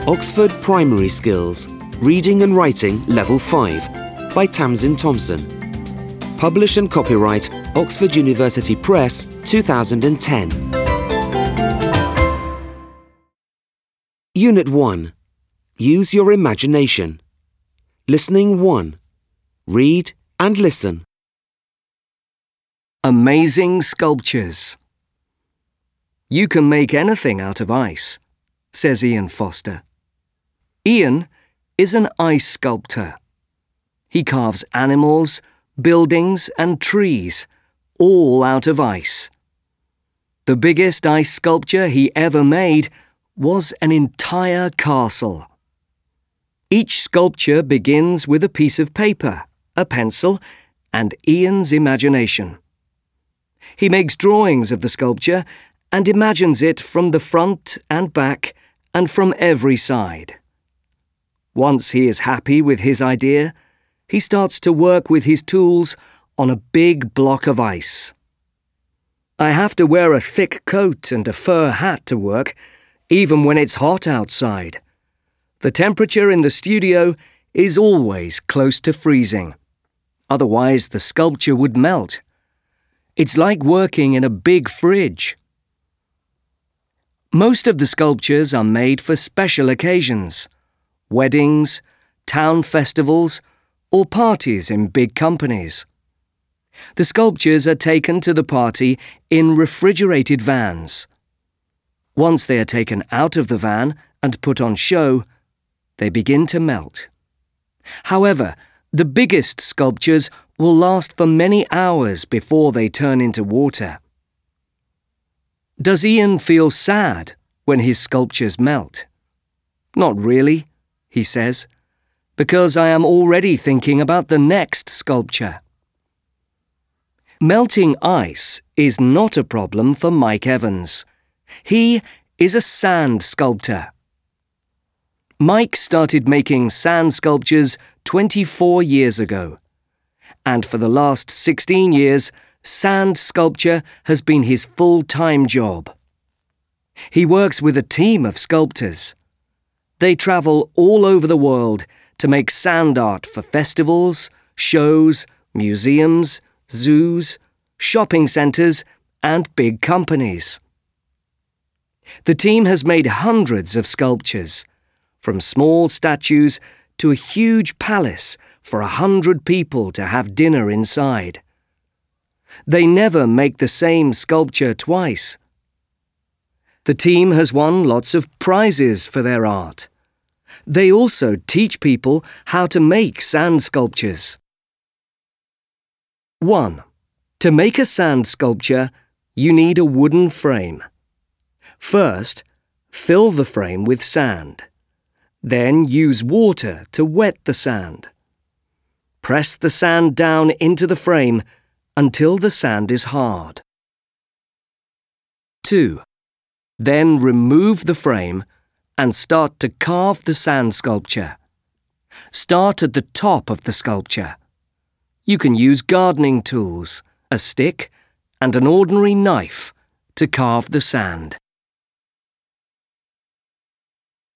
Oxford Primary Skills, Reading and Writing Level 5 by Tamsin Thompson. Publish and copyright Oxford University Press 2010. Unit 1. Use your imagination. Listening 1. Read and listen. Amazing sculptures. You can make anything out of ice, says Ian Foster. Ian is an ice sculptor. He carves animals, buildings and trees, all out of ice. The biggest ice sculpture he ever made was an entire castle. Each sculpture begins with a piece of paper, a pencil, and Ian's imagination. He makes drawings of the sculpture and imagines it from the front and back and from every side. Once he is happy with his idea, he starts to work with his tools on a big block of ice. I have to wear a thick coat and a fur hat to work, even when it's hot outside. The temperature in the studio is always close to freezing. Otherwise, the sculpture would melt. It's like working in a big fridge. Most of the sculptures are made for special occasions, weddings, town festivals, or parties in big companies. The sculptures are taken to the party in refrigerated vans. Once they are taken out of the van and put on show, they begin to melt. However, the biggest sculptures will last for many hours before they turn into water. Does Ian feel sad when his sculptures melt? Not really, he says, because I am already thinking about the next sculpture. Melting ice is not a problem for Mike Evans. He is a sand sculptor. Mike started making sand sculptures 24 years ago, and for the last 16 years, sand sculpture has been his full-time job. He works with a team of sculptors. They travel all over the world to make sand art for festivals, shows, museums, zoos, shopping centres, and big companies. The team has made hundreds of sculptures, from small statues to a huge palace for 100 people to have dinner inside. They never make the same sculpture twice. The team has won lots of prizes for their art. They also teach people how to make sand sculptures. 1. To make a sand sculpture, you need a wooden frame. First, fill the frame with sand. Then use water to wet the sand. Press the sand down into the frame until the sand is hard. 2. Then remove the frame and start to carve the sand sculpture. Start at the top of the sculpture. You can use gardening tools, a stick, and an ordinary knife to carve the sand.